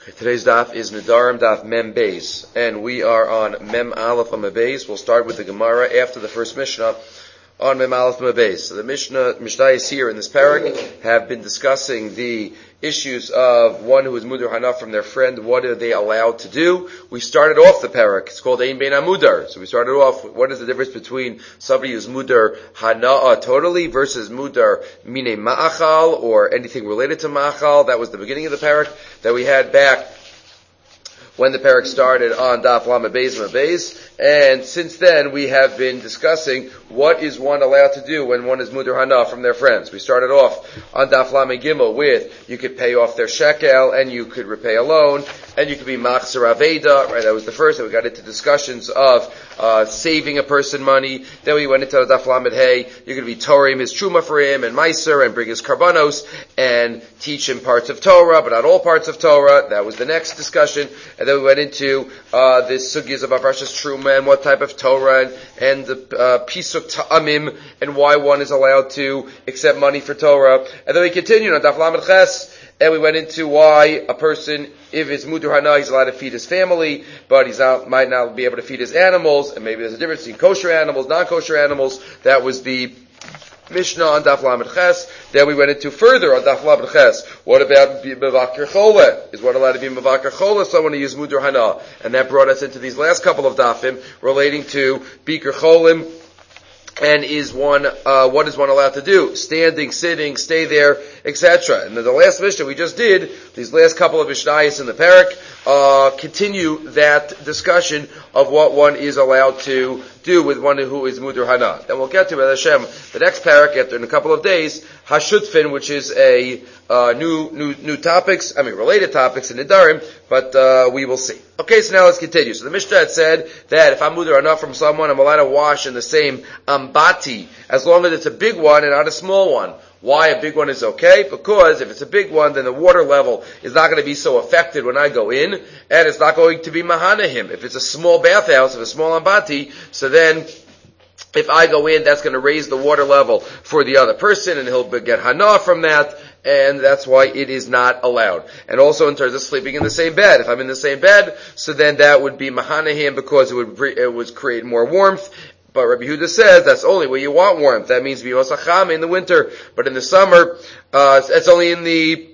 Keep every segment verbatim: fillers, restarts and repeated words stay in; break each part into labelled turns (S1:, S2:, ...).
S1: Today's daf is Nedarim daf Mem Beis, and we are on Mem Aleph Mem Beis. We'll start with the Gemara after the first Mishnah on Mem Aleph Mem Beis. So the Mishnah, Mishnayos here in this parak have been discussing the issues of one who is Mudar Hana from their friend. What are they allowed to do? We started off the parak. It's called Ein Bein Amudar. So we started off with what is the difference between somebody who's Mudar Hana totally versus Mudar Mine Ma'achal or anything related to Ma'achal. That was the beginning of the parak that we had back when the parak started on Daf Lamed Beis Mem Beis, and since then we have been discussing what is one allowed to do when one is Mudar Hana from their friends. We started off on Daf Lamed Gimel with you could pay off their shekel and you could repay a loan and you could be Machzor Aveda, right? That was the first, and we got into discussions of uh saving a person money. Then we went into Daf Lamed Hey, you're going to be Torim his Truma for him and Meiser and bring his Karbanos and teach him parts of Torah, but not all parts of Torah. That was the next discussion. And then we went into uh the sugyas of Avrashas Truma and what type of Torah and, and the uh, Pisuk Ta'amim and why one is allowed to accept money for Torah. And then we continued on Daf Lamed Ches, and we went into why a person, if it's Mudar Hana, he's allowed to feed his family, but he's not, might not be able to feed his animals, and maybe there's a difference between kosher animals, non-kosher animals. That was the Mishnah on Daf Lamed Ches. Then we went into further on Daf Lamed Ches. What about Mevakir Chola? Is one allowed to be Mevakir Chola? Someone who uses Mudar Hana. And that brought us into these last couple of Dafim relating to Bikur Cholim. And is one, uh, what is one allowed to do? Standing, sitting, stay there, et cetera. And then the last Mishnah we just did, these last couple of Mishnayos in the parak, uh, continue that discussion of what one is allowed to do with one who is Mudar Hana. Then we'll get to it, Hashem, the next parak after in a couple of days, Hashutfin, which is a, uh, new, new, new topics, I mean related topics in Nedarim, but, uh, we will see. Okay, so now let's continue. So the Mishnah had said that if I'm Mudar Hana from someone, I'm allowed to wash in the same ambati, as long as it's a big one and not a small one. Why a big one is okay? Because if it's a big one, then the water level is not going to be so affected when I go in, and it's not going to be mahanahim. If it's a small bathhouse, if it's a small ambati, so then if I go in, that's going to raise the water level for the other person, and he'll get hana from that, and that's why it is not allowed. And also in terms of sleeping in the same bed, if I'm in the same bed, so then that would be mahanahim because it would it would create more warmth. But Rabbi Yehuda says that's only where you want warmth. That means b'yosacham in the winter, but in the summer, uh, it's only in the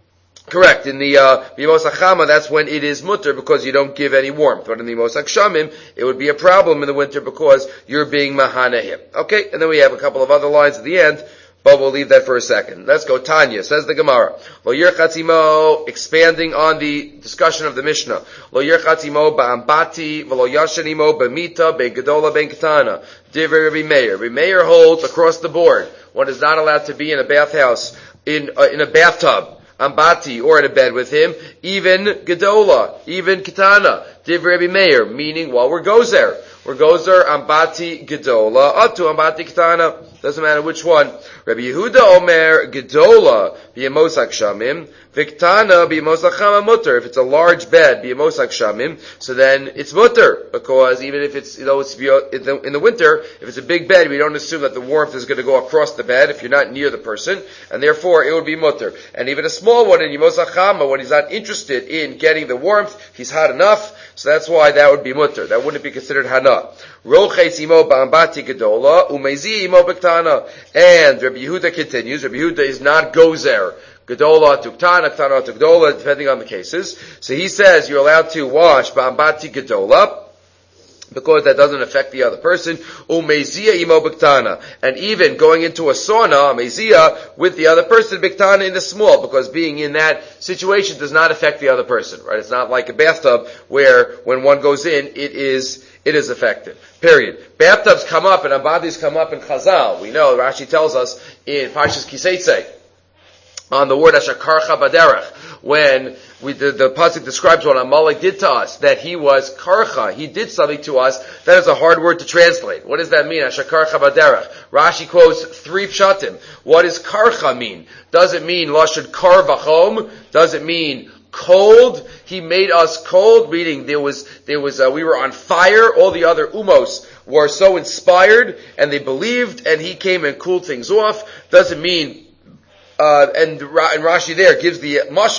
S1: correct in the uh, b'yosachama. That's when it is mutter because you don't give any warmth. But in the mosak shamim, it would be a problem in the winter because you're being mahanahim. Okay, and then we have a couple of other lines at the end. But we'll leave that for a second. Let's go. Tanya says the Gemara. Lo yirchatzimo, expanding on the discussion of the Mishnah. Lo yirchatzimo ba'ambati, v'lo yashanimo b'mita, be'gedola be'ketana. Divrei Rabbi Meir. Rabbi Meir holds across the board. One is not allowed to be in a bathhouse, in uh, in a bathtub, ambati, or in a bed with him, even gedola, even ketana. Divrei Rabbi Meir, meaning while we're gozer. We're gozer ambati gedola, atu ambati ketana. Doesn't matter which one. Rabbi Yehuda Omer Gedola b'yemosak shamim, Viktana b'yemosak chama mutter. If it's a large bed b'yemosak shamim, so then it's mutter because even if it's you know it's in the, in the winter, if it's a big bed, we don't assume that the warmth is going to go across the bed if you're not near the person, and therefore it would be mutter. And even a small one in yemosak chama, when he's not interested in getting the warmth, he's hot enough. So that's why that would be mutter. That wouldn't be considered hana. Roches imo ba'ambati gedola umezi imo b'ktana. And Rabbi Yehuda continues. Rabbi Yehuda is not gozer. Gedola to ktana, ktana to gedola, depending on the cases. So he says you're allowed to wash ba'ambati gedola because that doesn't affect the other person. Umezia imo b'ktana. And even going into a sauna, mezia, with the other person, b'ktana in the small, because being in that situation does not affect the other person, right? It's not like a bathtub where when one goes in, it is It is effective. Period. Bathtubs come up and ambadis come up in Chazal. We know, Rashi tells us in Parshas Kiseitze, on the word Ashakarcha Baderech, when we, the, the pasuk describes what Amalek did to us, that he was karcha, he did something to us. That is a hard word to translate. What does that mean? Ashakarcha Baderech. Rashi quotes three pshatim. What does karcha mean? Does it mean lashon kar v'chom? Does it mean cold? He made us cold, meaning there was, there was, uh, we were on fire. All the other umos were so inspired and they believed, and he came and cooled things off. Doesn't mean Uh, and, and Rashi there gives the mashal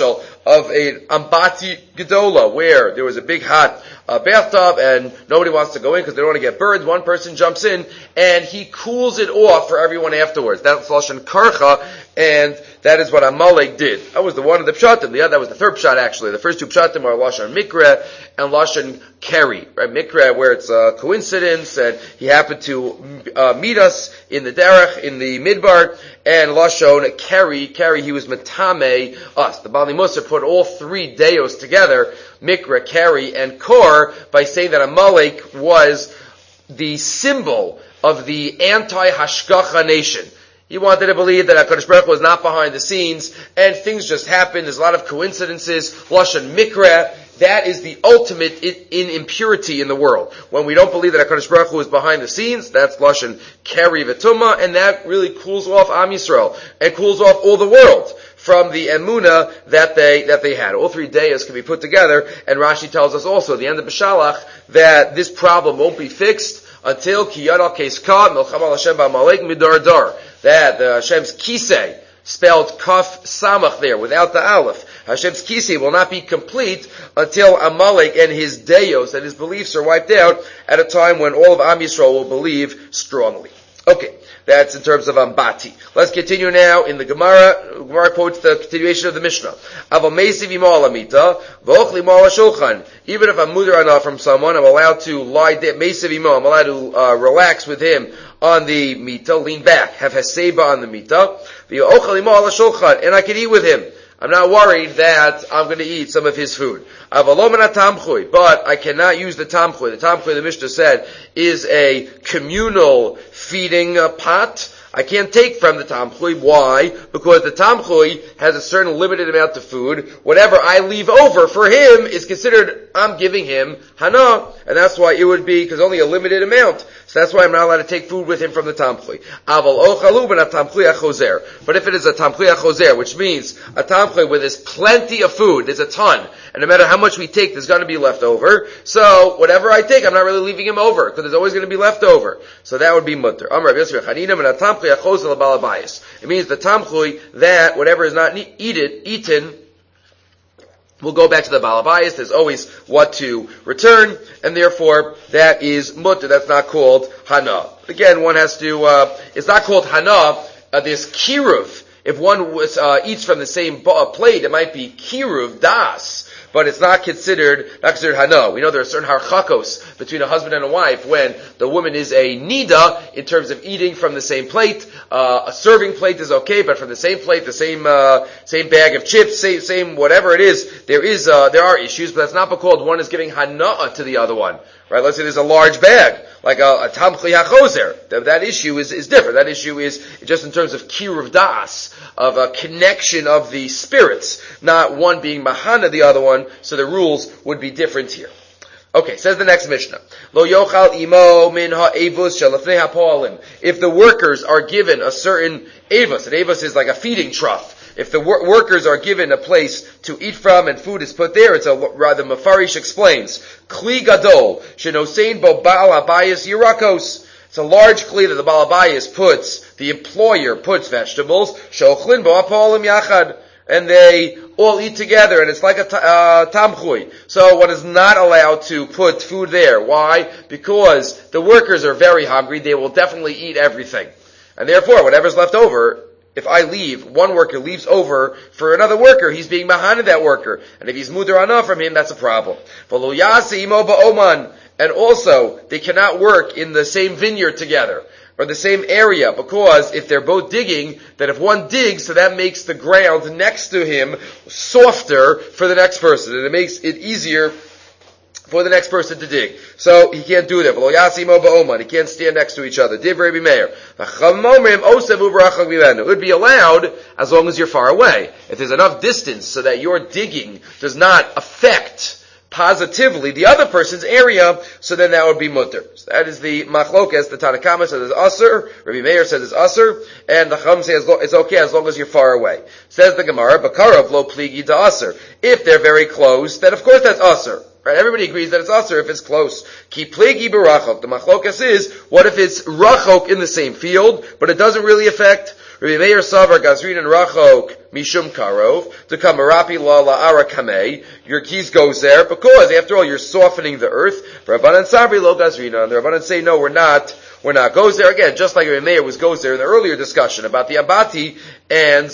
S1: of a ambati gedola, where there was a big hot uh, bathtub and nobody wants to go in because they don't want to get burned. One person jumps in and he cools it off for everyone afterwards. That's lashon karcha, and that is what Amalek did. That was the one of the pshatim. The other, that was the third pshat actually. The first two pshatim are lashon mikra and lashon keri. Right, mikra where it's a coincidence and he happened to uh, meet us in the derech in the midbar, and lashon keri, keri he was metame us. The Bali Musar put all three deos together, mikra, keri, and kor, by saying that Amalek was the symbol of the anti-hashgacha nation. He wanted to believe that HaKadosh Baruch Hu was not behind the scenes, and things just happened. There's a lot of coincidences. Lashon mikra, that is the ultimate in, in impurity in the world. When we don't believe that HaKadosh Baruch Hu is behind the scenes, that's lashon keri v'tumah, and that really cools off Am Yisrael, and cools off all the world from the emuna that they that they had. All three days can be put together, and Rashi tells us also at the end of B'Shalach that this problem won't be fixed until ki yadal keiska milcham al Hashem ba'amalek midar dar. That the Hashem's kisei, spelled kaf samach there without the aleph, Hashem's kisei will not be complete until Amalek and his deos and his beliefs are wiped out at a time when all of Am Yisrael will believe strongly. Okay. That's in terms of Ambati. Let's continue now in the Gemara. Gemara quotes the continuation of the Mishnah. Even if I'm mudar enough from someone, I'm allowed to lie down. I'm allowed to uh, relax with him on the mita, lean back, have haseba on the mita, and I can eat with him. I'm not worried that I'm going to eat some of his food. But I cannot use the tamchui. The tamchui, the Mishnah said, is a communal feeding uh, pot. I can't take from the tamchui. Why? Because the tamchui has a certain limited amount of food. Whatever I leave over for him is considered, I'm giving him hana. And that's why it would be, because only a limited amount. So that's why I'm not allowed to take food with him from the tamchui. But if it is a tamchui achozer, which means a tamchui where there's plenty of food, there's a ton, and no matter how much we take, there's going to be left over. So whatever I take, I'm not really leaving him over, because there's always going to be left over. So that would be mutter. It means the tamchui, that whatever is not eaten, eaten, will go back to the balabayas. There's always what to return, and therefore that is mutter. That's not called hana. Again, one has to. Uh, it's not called hana. Uh, there's kiruv. If one was, uh, eats from the same uh, plate, it might be kiruv das. But it's not considered, not considered hana. We know there are certain harchakos between a husband and a wife when the woman is a nida in terms of eating from the same plate. Uh, a serving plate is okay, but from the same plate, the same, uh, same bag of chips, same, same whatever it is, there is, uh, there are issues, but that's not because one is giving hana to the other one. Right? Let's say there's a large bag, like a, a tamchi hachozer. That, that issue is, is different. That issue is just in terms of kiruv das, of a connection of the spirits, not one being mahana the other one, so the rules would be different here. Okay, says the next Mishnah. Lo yochal imo min ha'evus shalafnei ha'poalim. If the workers are given a certain avus, an avus is like a feeding trough. If the wor- workers are given a place to eat from and food is put there, it's a, rather Mafarish explains, Kli gadol, shenosein bo ba'al habayis yirakos. It's a large kli that the Baal Habayis puts, the employer puts vegetables, shochlin bo ha'poalim yachad. And they all eat together, and it's like a uh, tamchui. So one is not allowed to put food there. Why? Because the workers are very hungry. They will definitely eat everything. And therefore, whatever's left over, if I leave, one worker leaves over for another worker, he's being behind that worker. And if he's mudar anah from him, that's a problem. And also, they cannot work in the same vineyard together, or the same area, because if they're both digging, then if one digs, so that makes the ground next to him softer for the next person, and it makes it easier for the next person to dig. So he can't do that. He can't stand next to each other. It would be allowed as long as you're far away. If there's enough distance so that your digging does not affect positively the other person's area, so then that would be mutter. So that is the machlokas. The Tanna Kama says it's asur, Rabbi Meir says it's asur, and the Chum says it's okay as long as you're far away. Says the Gemara, Bakarav lo pligi da asur. If they're very close, then of course that's asur. Right? Everybody agrees that it's asur if it's close. Ki pligi barachok. The machlokas is, what if it's rachok in the same field, but it doesn't really affect? Rabbi Meir savar gazrin and rachok mishum karov, to kamarapi la la'ara kamei, your keys goes there, because after all, you're softening the earth. Rabbanan sabri lo gazrina, and the Rabbanan say, no, we're not, we're not. Goes there again, just like Meir was goes there in the earlier discussion about the abati, and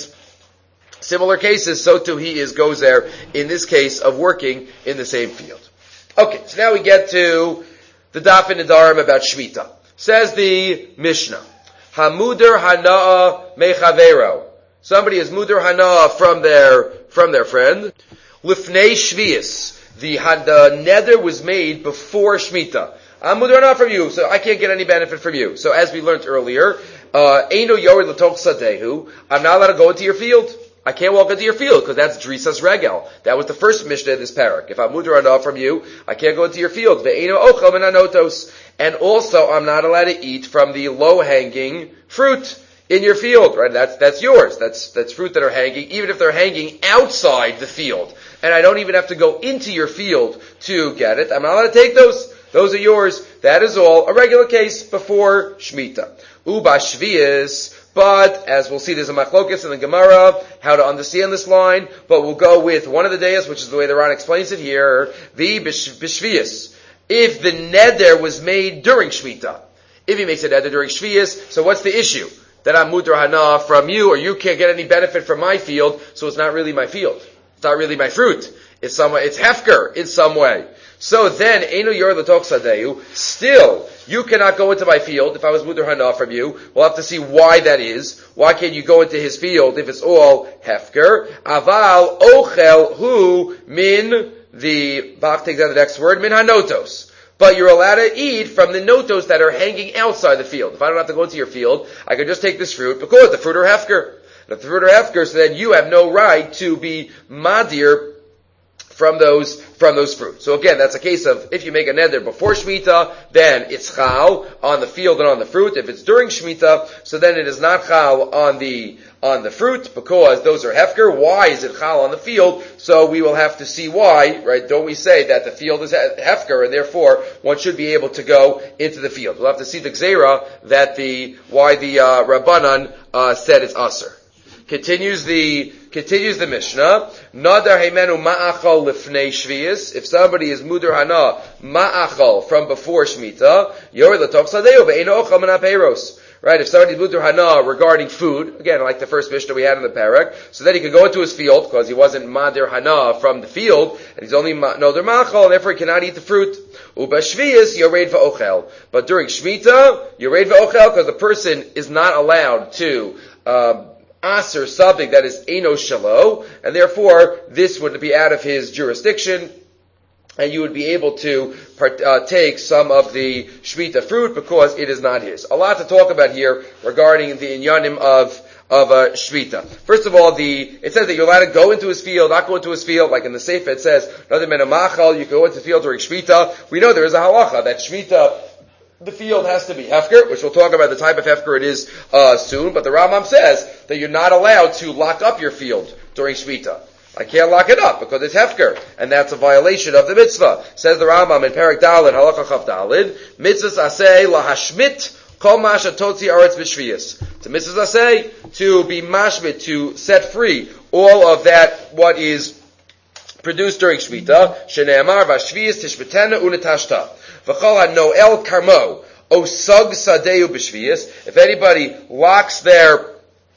S1: similar cases, so too he is goes there in this case of working in the same field. Okay, so now we get to the Daf in Nedarim about Shemitah. Says the Mishnah, Hamuder Hana'a Mechavero. Somebody is Muder Hana'a from their, from their friend. Lifnei Shvius. The, the nether was made before Shemitah. I'm Muder Hana'a from you, so I can't get any benefit from you. So as we learned earlier, Eino Yored L'Tok Sadehu. I'm not allowed to go into your field. I can't walk into your field because that's Drisas Regel. That was the first Mishnah in this parak. If I'm Muder Hana'a from you, I can't go into your field. Ve'eino Ochel Menanotos. And also, I'm not allowed to eat from the low-hanging fruit in your field, right? That's, that's yours. That's, that's fruit that are hanging, even if they're hanging outside the field. And I don't even have to go into your field to get it. I'm not allowed to take those. Those are yours. That is all. A regular case before Shemitah. Uba Shvius. But, as we'll see, there's a machlokas in the Gemara, how to understand this line, but we'll go with one of the days, which is the way the Ran explains it here, the b'shvius. If the neder was made during Shemitah, if he makes a neder during Shvius, so what's the issue? That I'm Muder Hana'a from you, or you can't get any benefit from my field, so it's not really my field. It's not really my fruit. It's some, it's hefker in some way. So then, Eino Yored L'Tok Sadehu, still, you cannot go into my field. If I was Muder Hana'a from you, we'll have to see why that is. Why can't you go into his field if it's all hefker? Aval ochel hu min, the, Bach takes out the next word, min hanotos. But you're allowed to eat from the notos that are hanging outside the field. If I don't have to go into your field, I can just take this fruit because the fruit are hefker. If the fruit are hefker, so then you have no right to be madir from those, from those fruits. So again, that's a case of, if you make a neder before Shemitah, then it's chal on the field and on the fruit. If it's during Shemitah, so then it is not chal on the, on the fruit, because those are hefker. Why is it chal on the field? So we will have to see why, right? Don't we say that the field is hefker, and therefore one should be able to go into the field. We'll have to see the gzeira, that the, why the, uh, Rabbanan, uh, said it's aser. Continues the, continues the Mishnah. Nadar heimenu ma'achal lifnei shvius. If somebody is Muder Hana'a ma'achal from before Shemitah, yored l'tok sadehu ve'eino ochel min ha'peiros. Right, if somebody's Muder Hana'a regarding food, again, like the first Mishnah we had in the parak, so then he could go into his field, because he wasn't Madir Hana'a from the field, and he's only Noder Machal, and therefore he cannot eat the fruit. Uba Shvius, Yored va'ochel. But during Shemitah, Yored va'ochel, because the person is not allowed to, uh, aser something that is eno shalo, and therefore this would be out of his jurisdiction, and you would be able to part, uh, take some of the Shemitah fruit because it is not his. A lot to talk about here regarding the inyanim of of uh, Shemitah. First of all, the it says that you're allowed to go into his field, not go into his field. Like in the Sefer, it says, "Another menamachal," you can go into the field during Shemitah. We know there is a halacha that Shemitah, the field has to be hefker, which we'll talk about the type of hefker it is uh, soon. But the Rambam says that you're not allowed to lock up your field during Shemitah. I can't lock it up because it's hefker, and that's a violation of the mitzvah. Says the Rambam in Perek Daled, Halacha Chav Daled, mitzvahs aseh lahashmit kol ma shetotzi aretz b'shviyas. It's a mitzvahs aseh to be mashmit, to set free all of that what is produced during Shemitah. Shene'amar v'ashviyas tishbetena unetashta. V'chol ha'noel karmo osag sadeu b'shviyas. If anybody locks their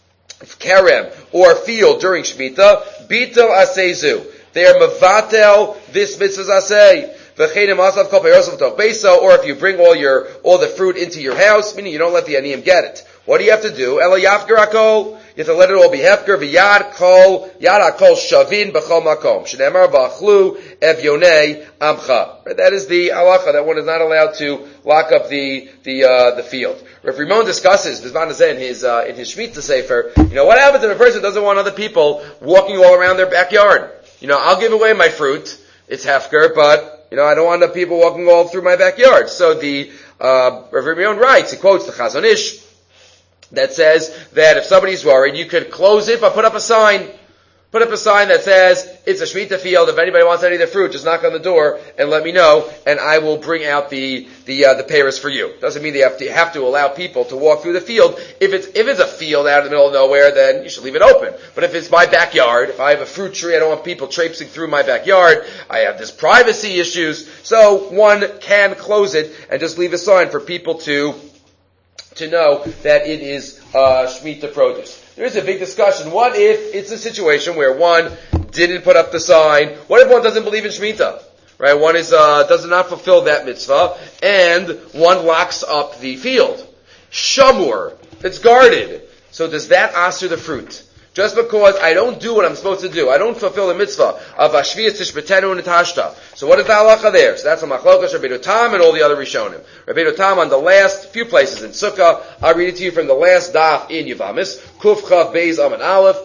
S1: kerem or field during Shemitah, bitel asezu. They are mevatel this mitzvah aseh. V'chenim asav kol pe'yosav toch beisa. Or if you bring all your all the fruit into your house, meaning you don't let the aniyim get it. What do you have to do? Ela yafker akol. You have to let it all be hefker. V'yad kol yad akol shavin b'chol makom. Shneimar v'achlu evyonei amcha. That is the halacha that one is not allowed to lock up the the uh, the field. Rav Rimon discusses Bizman Hazeh in his uh, in his Shemitah Sefer. You know what happens if a person doesn't want other people walking all around their backyard? You know, I'll give away my fruit. It's hefker, but you know I don't want the people walking all through my backyard. So the uh, Rav Rimon writes, he quotes the Chazon Ish that says that if somebody's worried, you could close it but put up a sign. Put up a sign that says, it's a Shemitah field. If anybody wants any of the fruit, just knock on the door and let me know, and I will bring out the, the, uh, the payers for you. Doesn't mean they have to, have to allow people to walk through the field. If it's, if it's a field out in the middle of nowhere, then you should leave it open. But if it's my backyard, if I have a fruit tree, I don't want people traipsing through my backyard, I have this privacy issues, so one can close it and just leave a sign for people to, to know that it is, uh, Shemitah produce. There is a big discussion. What if it's a situation where one didn't put up the sign? What if one doesn't believe in Shemitah? Right? One is, uh, does not fulfill that mitzvah, and one locks up the field. Shamur. It's guarded. So does that asur the fruit? Just because I don't do what I'm supposed to do, I don't fulfill the mitzvah of Ashviyas Tishbetenu Natashta. So what is the halacha there? So that's a machlokas Rabbeinu Tam and all the other Rishonim. Rabbeinu Tam on the last few places in Sukkah. I'll read it to you from the last daf in Yevamis. Kuf Chav Beis Amen Aleph.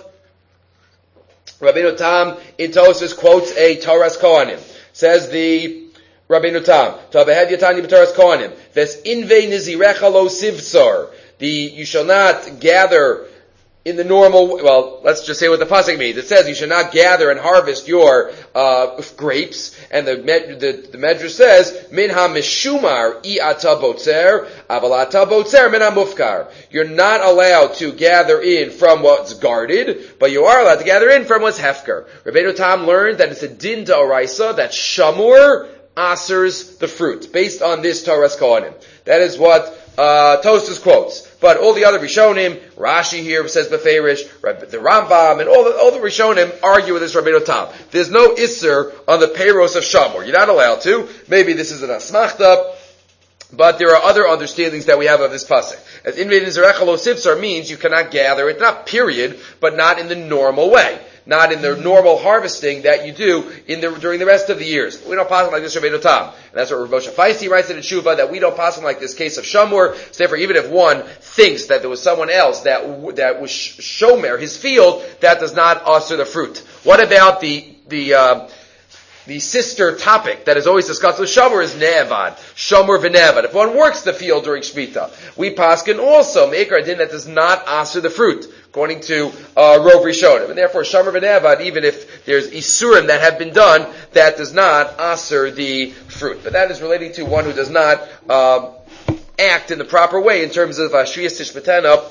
S1: Rabbeinu Tam in Tosfos quotes a Toras Kohanim. Says the Rabbeinu Tam, Tabehed Yatani B'Toras Kohanim. Ves Inve Nizirecha Lo Sivtzor. The you shall not gather in the normal, well, let's just say what the pasuk means. It says you should not gather and harvest your uh, grapes, and the the, the Medrash says min ha-mishumar I ata botzer, aval ata botzer min ha-mufkar. You're not allowed to gather in from what's guarded, but you are allowed to gather in from what's hefker. Rabbeinu Tam learned that it's a din d'oraisa that shamur asers the fruit based on this Toras Kohanim. That is what uh, Tosfos quotes. But all the other Rishonim, Rashi here says Beferish, the Rambam, and all the, all the Rishonim argue with this Rabbeinu Tam. There's no Isser on the payros of Shamor. You're not allowed to. Maybe this is an Asmachta, but there are other understandings that we have of this pasuk. As Invein Zerecha Lo Sivtzar means you cannot gather it, not period, but not in the normal way. Not in the normal harvesting that you do in the, during the rest of the years. We don't pass like this Rabbeinu Tam. And that's what Rav Moshe Feisty writes in the Tshuva, that we don't pass like this case of Shamur. So therefore, even if one thinks that there was someone else that, that was Shomer, his field, that does not usher the fruit. What about the, the, uh, the sister topic that is always discussed with Shamur is Ne'evad. Shamur v'Ne'evad. If one works the field during Shemitah, we paskin also make our din that does not usher the fruit, according to uh, Rov Rishonim. And therefore, Shamur v'Ne'evad, even if there's Isurim that have been done, that does not usher the fruit. But that is relating to one who does not uh, act in the proper way in terms of Ashviyas Tishbetenu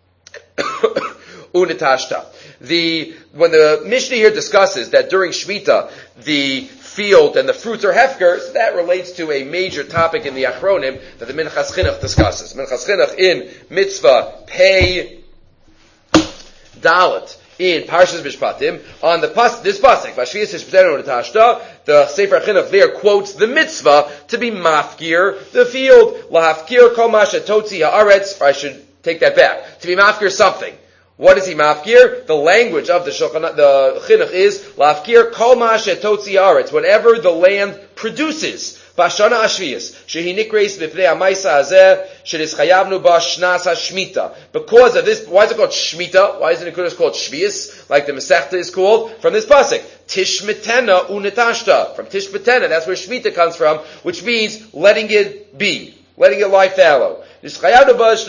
S1: Unatashta. The, when the Mishnah here discusses that during Shemitah, the field and the fruits are hefker, so that relates to a major topic in the Achronim that the Minchas Chinuch discusses. Minchas Chinuch in Mitzvah Pei Dalet in Parshas Mishpatim on the pas, this pasuk, Vashviyas Tishbetenu Unatashta, the Sefer Chinuch there quotes the mitzvah to be mafkir the field, lahafkir kol ma shetotzi haaretz, or I should take that back, to be mafkir something. What is he mafkir? The language of the Shulchan, the Chinuch is lafkir kol ma shetotzi haaretz, whatever the land produces. Bashana Ashviyas, shehi nikreis b'pnei ha'maisa hazeh, shenis chayavnu ba shnas ha'shmita. Because of this, why is it called Shmita? Why isn't it called Shviyas, like the Masechta is called? From this pasuk, Tishmetena unetashta. From Tishmetena, that's where Shmita comes from, which means letting it be, letting it lie fallow. And whoever wants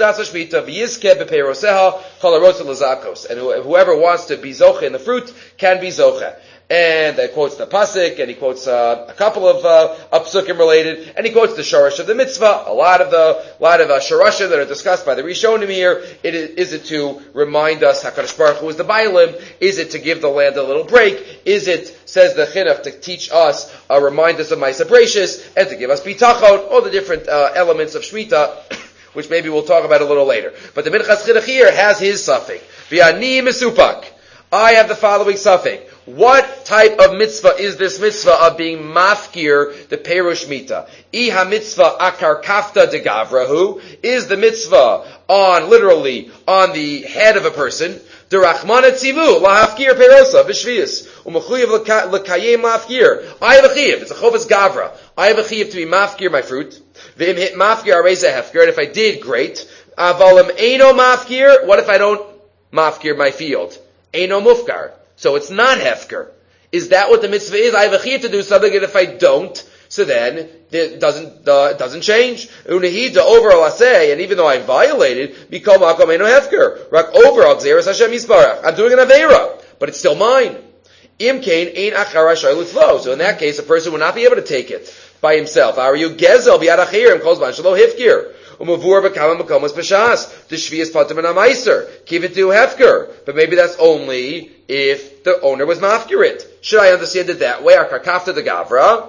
S1: to be zoche in the fruit can be zoche. And that quotes the pasuk, and he quotes uh, a couple of uh, psukim related, and he quotes the sharash of the mitzvah. A lot of the lot of uh, sharashim that are discussed by the Rishonim here. It is, is it to remind us Hakadosh Baruch Hu is the Bailim? Is it to give the land a little break? Is it, says the Chinuch, to teach us, uh, remind us of Ma'aseh Bereishis, and to give us bitachon, all the different uh, elements of Shemitah, which maybe we'll talk about a little later. But the Minchas Chinuch here has his suffix. V'ani mesupak. I have the following suffix. What type of mitzvah is this mitzvah of being mafkir the perush mita? Iha mitzvah akar kafta de gavrahu is the mitzvah on, literally, on the head of a person. The rachmana tzivu lahafkir perosa v'shvius u'mechuyev l'kayem mafkir. I have a chiyev. It's a chovas gavra. I have a chiyev to be mafkir my fruit. V'im hit mafkir areza hefkir. And if I did, great. Avalim eino mafkir. What if I don't mafkir my field? Eino mufkar. So it's not hefker. Is that what the mitzvah is? I have a chiyuv to do something, and if I don't, so then it doesn't uh, it doesn't change. Unehida over alaseh, and even though I violated, become makom eno hefker. Rak over al gzeras Hashem yisbarach. I'm doing an aveira. but it's still mine. Imkain ein achara shaylut flow. So in that case, a person would not be able to take it by himself. Are you gezel biad achirim kol zman shelo hifkir? Umavur b'kama makomos b'shas. The shvi is patim and amaiser. Give it to hefker. But maybe that's only if the owner was mafkirit. Should I understand it that way? Akarkafta de gavra.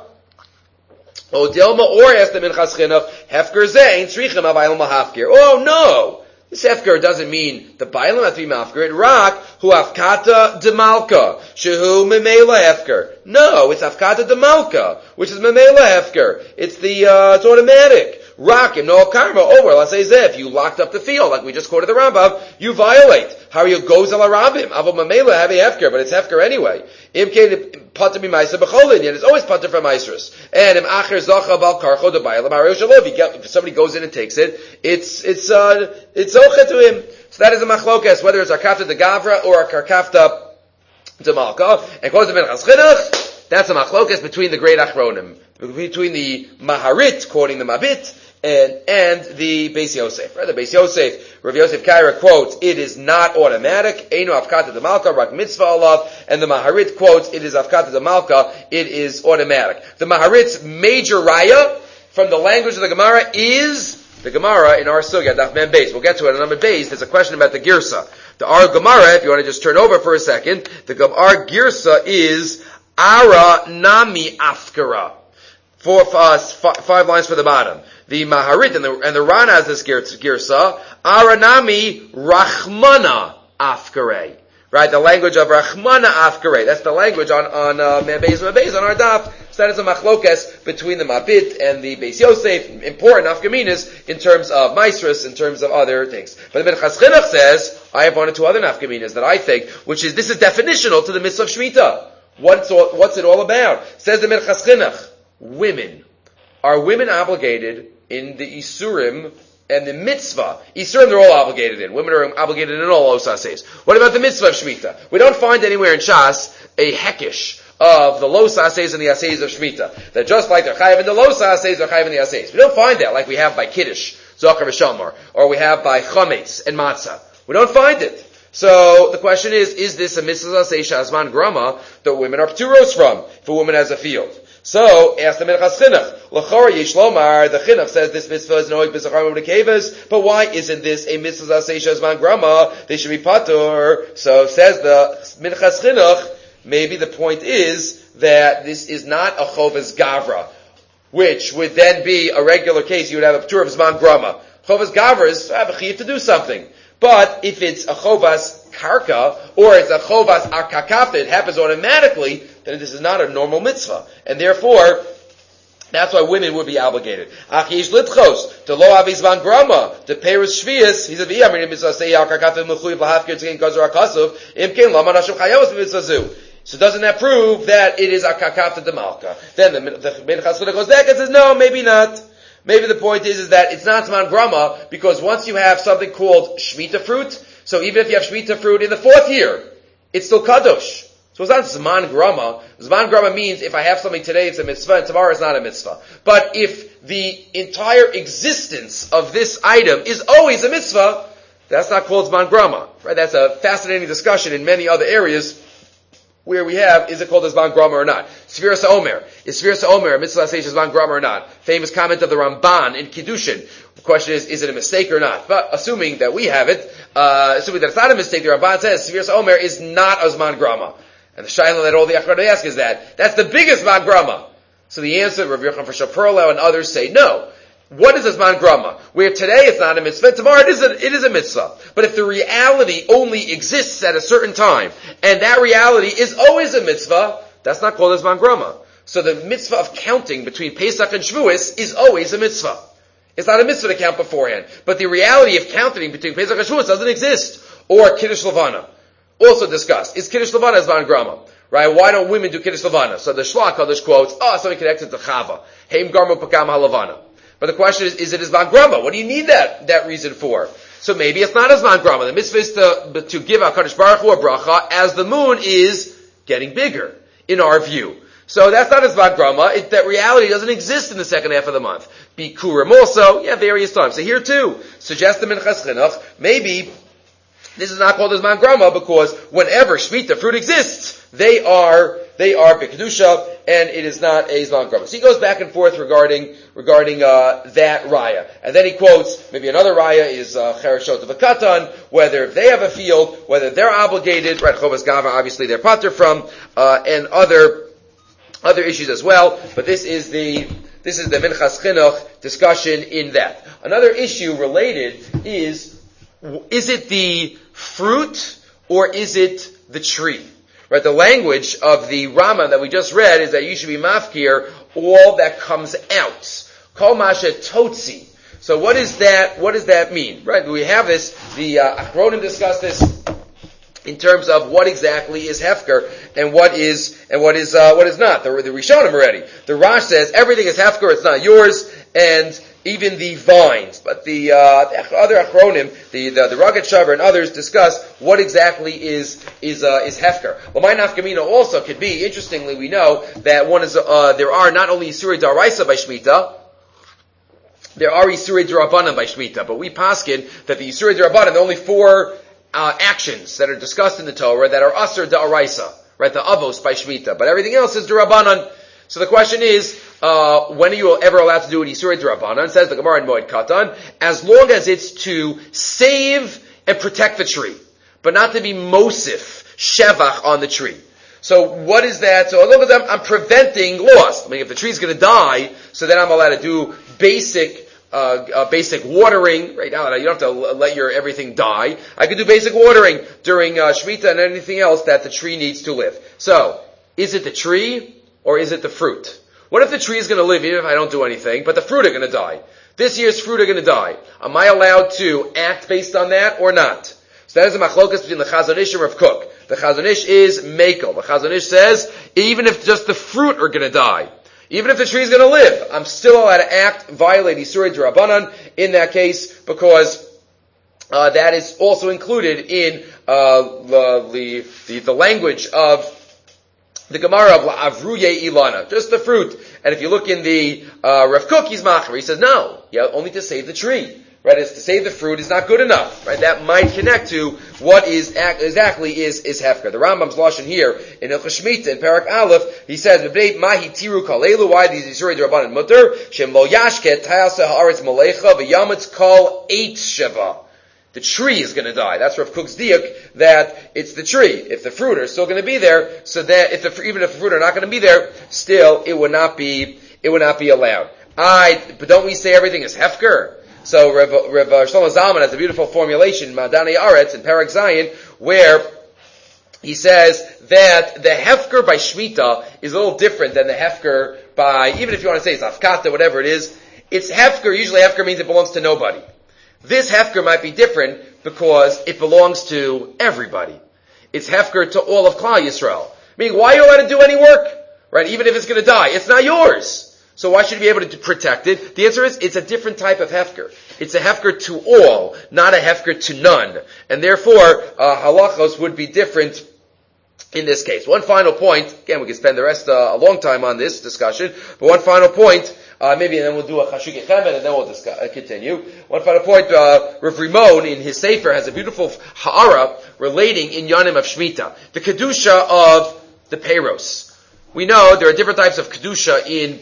S1: O dilma or asked the minchas chinuch hefker zein tzrichem avayim mahafkir. Oh no. This hefker doesn't mean the bailam has to be mafker. It rak hu afkata de malka shehu memela hefker. No, it's afkata de malka, which is memela hefker. It's the uh, it's automatic. Rak im no karma over. Let's say if you locked up the field, like we just quoted the Rambam, you violate. How you goes ala rabim? Avo memela have a hefker, but it's hefker anyway. Imke pater b'maisa b'cholin, yet it's always pater from maestros. And im acher zacha bal karcho de bailam harayu shalov. If somebody goes in and takes it, it's it's uh it's zocha to him. So that is a machlokas, whether it's a karkafta de gavra or a karkafta de malka. And quote the minchas chinuch, that's a machlokas between the great achronim, between the maharit quoting the mabit and and the Beis Yosef. Right? The Beis Yosef, Rav Yosef Kaira quotes, it is not automatic. Einu afkata de malka, rak mitzvah alav. And the Maharit quotes, it is afkata de malka, it is automatic. The Maharit's major raya from the language of the Gemara is the Gemara in our sugya, Daf Mem Beis. We'll get to it in Amud Beis. There's a question about the girsa. The Ar Gemara, if you want to just turn over for a second, the Ar girsa is Ara Nami Afkara. Four, uh, five lines for the bottom. The Maharit and the, and the Rana has this girsa, Aranami Rachmana Afkare. Right, the language of Rachmana Afkare. That's the language on, on, uh, Mebez Mebez on our daf. So that is a machlokes between the Mabit and the Beis Yosef. Important nafkaminas in terms of maestros, in terms of other things. But the Minchas Chinuch says, I have one or two other nafkaminas that I think, which is, this is definitional to the mitzvah of Shemitah. What's, all, what's it all about? Says the Minchas Chinuch, women. Are women obligated in the Isurim and the mitzvah? Isurim they're all obligated in. Women are obligated in all Osases. What about the mitzvah of Shemitah? We don't find anywhere in Shas a hekish of the Los Ases and the Ases of Shemitah. That just like they're chayiv in the Los Ases, they're chayiv in the Ases. We don't find that like we have by Kiddush, Zohar v'Shamar, or we have by Chametz and Matzah. We don't find it. So the question is, is this a mitzvah Aseh Shazman Grama that women are pturos from, if a woman has a field? So, ask the Minchas Chinuch. L'chora yesh lomar, the Chinuch says this mitzvah is noig b'zachar u'b'nekevas, but why isn't this a mitzvah aseh shazman grama? They should be patur. So, says the Minchas Chinuch, maybe the point is that this is not a chovas gavra, which would then be a regular case. You would have a patur of zman grama. Chovas gavra is, I have a chiyuv to do something. But if it's a chovas karka, or it's a chovas arkakafta, it happens automatically, then this is not a normal mitzvah. And therefore, that's why women would be obligated. Achish litchos, to lo avizvan grama, to peris shvius, he said, v'yamrin mitzvah say arkakafta m'chuyiv lahafkir tzgein kazor akasuv, imkin lama nashim chayavos mitzvah zu. So doesn't that prove that it is arkakafta demalka? Then the, the Minchas Chinuch goes back and says, no, maybe not. Maybe the point is, is that it's not Zman Grama, because once you have something called Shemitah fruit, so even if you have Shemitah fruit in the fourth year, it's still Kadosh. So it's not Zman Grama. Zman Grama means if I have something today, it's a mitzvah, and tomorrow it's not a mitzvah. But if the entire existence of this item is always a mitzvah, that's not called Zman Grama. Right? That's a fascinating discussion in many other areas where we have, is it called a Zman Grama or not? Sfiras HaOmer. Is Sfiras HaOmer a mitzvah aseh Zman Grama or not? Famous comment of the Ramban in Kiddushin. The question is, is it a mistake or not? But assuming that we have it, uh, assuming that it's not a mistake, the Ramban says Sfiras HaOmer is not a Zman Grama. And the shaila that all the Achronim ask is that, that's the biggest Zman Grama. So the answer, Rav Yochanan for Shaperlau and others say no. What is a Zman Grama? Where today it's not a mitzvah, tomorrow it is a, it is a mitzvah. But if the reality only exists at a certain time, and that reality is always a mitzvah, that's not called a Zman Grama. So the mitzvah of counting between Pesach and Shavuos is always a mitzvah. It's not a mitzvah to count beforehand. But the reality of counting between Pesach and Shavuos doesn't exist. Or Kiddush Levana. Also discussed. Is Kiddush Levana a Zman Grama? Right? Why don't women do Kiddush Levana? So the Shlach Kodesh quotes, oh, something connected to Chava. Heim Garmo Pakam HaLevana. But the question is, is it a Zman Grama? What do you need that, that reason for? So maybe it's not a Zman Grama. The mitzvah is to, to give HaKadosh Baruch Hu a bracha as the moon is getting bigger, in our view. So that's not a Zman Grama. It, that reality doesn't exist in the second half of the month. Bikurim also, yeah, various times. So here too, suggest the Minchas Chinuch, maybe This is not called a Zman Grama because whenever Shemitah fruit exists, they are they are B'Kedusha, and it is not a Zman Grama. So he goes back and forth regarding regarding uh, that raya, and then he quotes maybe another raya is uh, Chereshot V'Katan, whether they have a field, whether they're obligated, right? Chovas Gava, obviously they're pater from, uh, and other other issues as well. But this is the this is the Minchas Chinuch discussion in that. Another issue related is. Is it the fruit or is it the tree? Right, the language of the Rama that we just read is that you should be mafkir all that comes out. Kol masha totzi. So what is that? What does that mean? Right, we have this. The uh, Achronim discuss this in terms of what exactly is hefker and what is and what is uh, what is not. The, the Rishonim already. The Rash says everything is hefker; it's not yours, and even the vines. But the, uh, the other Achronim, the, the, the Ragat Shavar and others discuss what exactly is, is, uh, is Hefker. L'may Nafkamina also could be, interestingly, we know that one is, uh, there are not only Isurei D'Oraisa by Shemitah, there are Isurei D'Rabbanan by Shemitah, but we paskin that the Isurei D'Rabbanan, there are only four, uh, actions that are discussed in the Torah that are Asur D'Oraisa, right, the Avos by Shemitah, but everything else is D'Rabbanan. So the question is, uh, when are you ever allowed to do an Isurei D'Rabbanan? Says the Gemara in Moed Katan, as long as it's to save and protect the tree, but not to be mosif, shevach on the tree. So what is that? So as long as I'm, I'm preventing loss, I mean, if the tree's going to die, so then I'm allowed to do basic, uh, uh, basic watering. Right now, you don't have to let your everything die. I could do basic watering during uh, Shemitah and anything else that the tree needs to live. So, is it the tree? Or is it the fruit? What if the tree is going to live even if I don't do anything, but the fruit are going to die? This year's fruit are going to die. Am I allowed to act based on that or not? So that is a machlokas between the Chazon Ish and Rav Kook. The Chazon Ish is mekel. The Chazon Ish says, even if just the fruit are going to die, even if the tree is going to live, I'm still allowed to act, violate Isurei D'Rabbanan in that case, because uh, that is also included in uh, the, the, the, the language of the Gemara of Avruye Ilana, just the fruit. And if you look in the uh, Rav Kook, he's macher. He says, no, yeah, only to save the tree. Right, it's to save the fruit is not good enough. Right, that might connect to what is exactly is is hefker. The Rambam's lashon here in Hilchos Shemitah in Parak Aleph, he says, "Mahi tiru kalelu." Why these Isurei D'Rabbanan mutter? Shem lo yashket tayasa haaretz malecha v'yametz kol eight sheva. The tree is going to die. That's Rav Kook's diuk, that it's the tree. If the fruit are still going to be there, so that if the, even if the fruit are not going to be there, still it would not be, it would not be allowed. I, but don't we say everything is hefker? So Rav, Rav Shlomo Zalman has a beautiful formulation, Madani Aretz, in Parak Zayin, where he says that the hefker by Shemitah is a little different than the hefker by, even if you want to say it's afkata, whatever it is, it's hefker, usually hefker means it belongs to nobody. This hefker might be different because it belongs to everybody. It's hefker to all of Klal Yisrael. Meaning, why are you allowed to do any work? Right? Even if it's going to die. It's not yours. So why should you be able to protect it? The answer is, it's a different type of hefker. It's a hefker to all, not a hefker to none. And therefore, uh, halachos would be different in this case. One final point, again, we could spend the rest, uh, a long time on this discussion, but one final point, Uh, maybe and then we'll do a Chashuk Chemed and then we'll discuss, uh, continue. One final point, uh, Rav Rimon in his Sefer has a beautiful ha'ara relating in Yanim of Shemitah. The Kedusha of the Peiros. We know there are different types of Kedusha in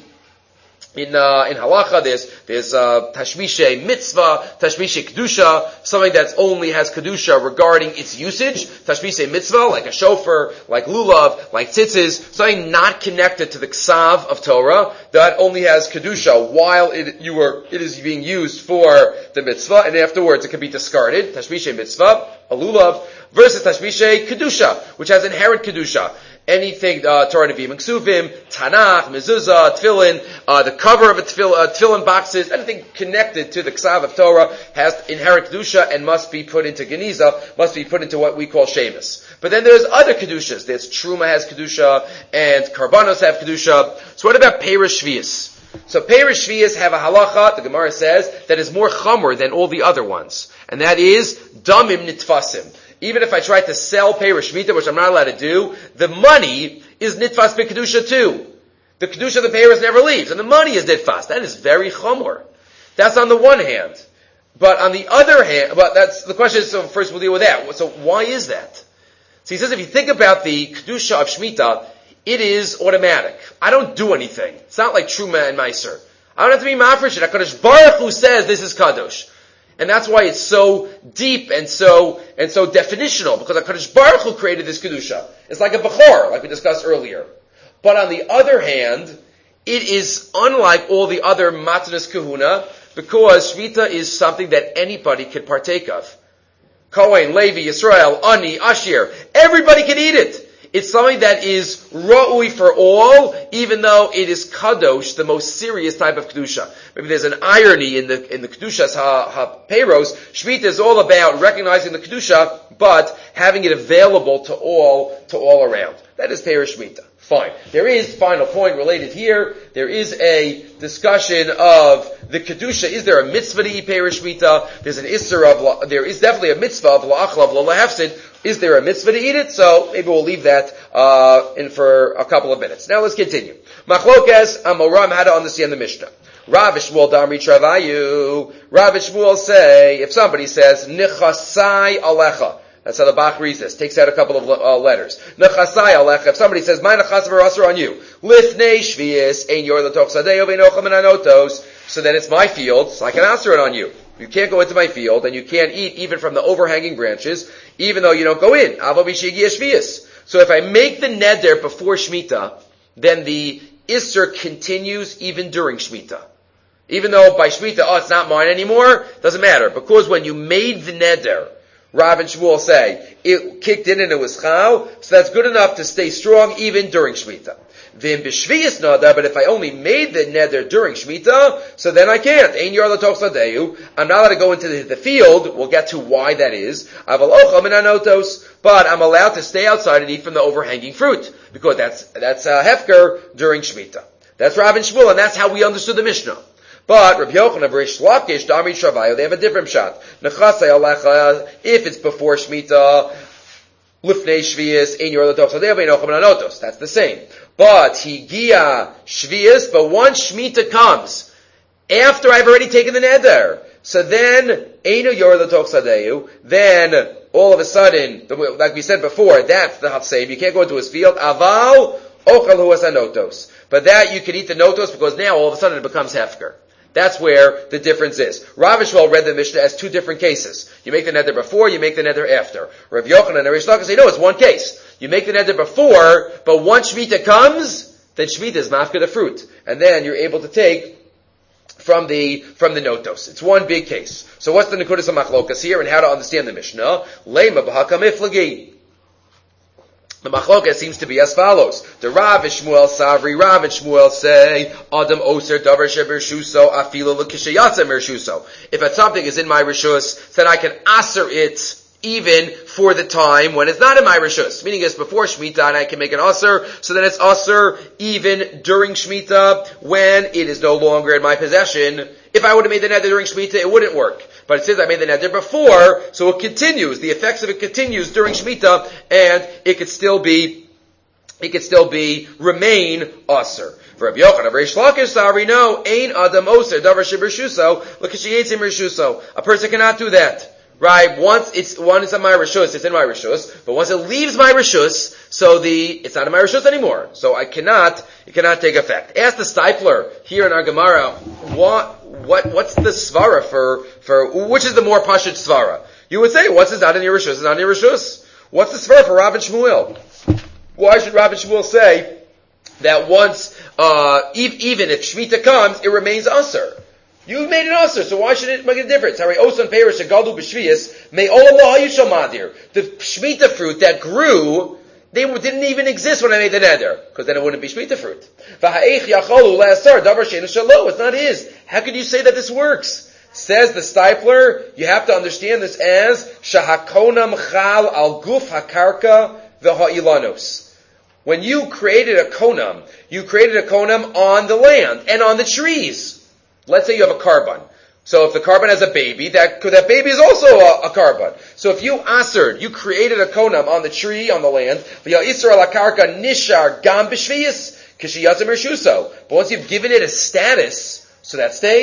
S1: In uh, in halacha, there's there's uh, tashmishe mitzvah, tashmishe kedusha, something that only has kedusha regarding its usage. Tashmishe mitzvah, like a shofar, like lulav, like tzitzis, something not connected to the ksav of Torah that only has kedusha while it you were it is being used for the mitzvah, and afterwards it can be discarded. Tashmishe mitzvah, a lulav, versus tashmishe kedusha, which has inherent kedusha. Anything, uh, Torah Nevi'im and Ksuvim, Tanakh, Mezuzah, Tefillin, uh, the cover of a tefillin, uh, tefillin boxes, anything connected to the Ksav of Torah has inherent Kedusha and must be put into Geniza, must be put into what we call Shemus. But then there's other Kedushas. There's Truma has Kedusha, and Karbanos have Kedusha. So what about Peiros Shvius? So Peiros Shvius have a halacha, the Gemara says, that is more chomer than all the other ones. And that is, Damim Nitfasim. Even if I try to sell Peiros Shemitah, which I'm not allowed to do, the money is nitfas b'kedusha too. The kedusha of the Peiros never leaves, and the money is nitfas. That is very chomor. That's on the one hand. But on the other hand, but that's the question is, so first we'll deal with that. So why is that? So he says if you think about the Kedusha of Shemitah, it is automatic. I don't do anything. It's not like Truma and Meiser. I don't have to be mafresh it. HaKadosh Baruch Hu says this is Kadosh. And that's why it's so deep and so, and so definitional, because HaKadosh Baruch Hu created this Kedusha. It's like a Bechor, like we discussed earlier. But on the other hand, it is unlike all the other Matanas Kahuna, because Shmita is something that anybody can partake of. Kohen, Levi, Yisrael, Ani, Ashir, everybody can eat it. It's something that is ra'ui for all, even though it is kadosh, the most serious type of kedusha. Maybe there's an irony in the in the kedushas ha, ha peiros. Shmita is all about recognizing the kedusha, but having it available to all to all around. That is peiros Shmita. Fine. There is final point related here. There is a discussion of the kedusha. Is there a mitzvah to eat peiros Shmita? There's an isser of. There is definitely a mitzvah of la'achlav lo lahefsid. Is there a mitzvah to eat it? So maybe we'll leave that uh, in for a couple of minutes. Now let's continue. Machlokes Amoram, how to understand the Mishnah. Rav Shmuel Damri Travayu. Rav Shmuel say, if somebody says Nichasai Alecha, that's how the Bach reads this. Takes out a couple of uh, letters. Nichasai Alecha. If somebody says My Nechas V'Rasar on you, Lifnei Shvius Ein Yor L'Toch Sadeo V'Enocham Anotos. So then it's my field, so I can answer it on you. You can't go into my field, and you can't eat even from the overhanging branches, even though you don't go in. So if I make the neder before Shemitah, then the Isser continues even during Shemitah. Even though by Shemitah, oh, it's not mine anymore, doesn't matter. Because when you made the neder, Rav and Shmuel say, it kicked in and it was chal, so that's good enough to stay strong even during Shemitah. Vim b'shviyas nada, but if I only made the neder during Shemitah, so then I can't. Ein yor l'toch sadeu. I'm not allowed to go into the, the field. We'll get to why that is. Aval ocham min anotos. But I'm allowed to stay outside and eat from the overhanging fruit, because that's, that's uh, hefker during Shemitah. That's Rav and Shmuel, and that's how we understood the Mishnah. But Rabbi Yochanan of Rish Lakish, Dami Travayu, they have a different shot. Nechasei alecha, if it's before Shemitah, Lifnei Shvius, Ein Yor L'Toch Sadeu V'Enocham Anotos. That's the same. But Higia Shvius, but once Shemitah comes, after I've already taken the neder, so then Eino Yor L'Toch Sadeu, then all of a sudden, like we said before, that's the Hafsev. You can't go into his field. Aval Ochel Huas Anotos. But that you can eat the notos because now all of a sudden it becomes hefker. That's where the difference is. Rav Shmuel read the Mishnah as two different cases. You make the neder before, you make the neder after. Rav Yochanan and Rish Lakish say, no, it's one case. You make the neder before, but once Shemitah comes, then Shemitah is mafka the fruit. And then you're able to take from the, from the notos. It's one big case. So what's the Nekudas of Machlokas here and how to understand the Mishnah? Lema b'hakam iflagi. The machlokas seems to be as follows. The Rav and Shmuel Savri, Rav and Shmuel say, Adam Oser Davar Shebershuso Afilo L'Kishayatza Mershuso. If it's something is in my Rishus, then I can aser it even for the time when it's not in my Rishus. Meaning it's before Shemitah and I can make an aser, so then it's aser even during Shemitah when it is no longer in my possession. If I would have made the neder during Shemitah, it wouldn't work. But it says I made the neder before, so it continues. The effects of it continues during Shemitah, and it could still be, it could still be, remain aser. For Rabbi Yochanan of Rish Lakish, sorry, no, ein adam oser davar shebershuso l'kishayetzim mershuso. A person cannot do that. Right? Once it's, one is in my Rishus, it's in my Rishus, but once it leaves my Rishus, so the, it's not in my Rishus anymore. So I cannot, it cannot take effect. Ask the Stipler here in our Gemara, what, what, what's the Svara for, for, which is the more Pashut Svara? You would say, once it's not in your Rishus, it's not in your Rishus. What's the Svara for Rav and Shmuel? Why should Rav and Shmuel say that once, uh, even if Shemitah comes, it remains Aser? You made an usher, so why should it make a difference? Harry Osan Perish Gadu B'Shvius May Olam Yishamadir. The Shemitah fruit that grew, they didn't even exist when I made the neder, because then it wouldn't be Shemitah fruit. V'ha'eich Yacholu La'asar Davar Sheinu Shalo. It's not his. How can you say that this works? Says the Stipler, you have to understand this as Shahakonam Chal Al Guf Hakarka V'Ha'ilanos. When you created a konam, you created a konam on the land and on the trees. Let's say you have a carbon. So if the carbon has a baby, that that baby is also a, a carbon. So if you asered, you created a konam on the tree, on the land, but once you've given it a status, so that stays.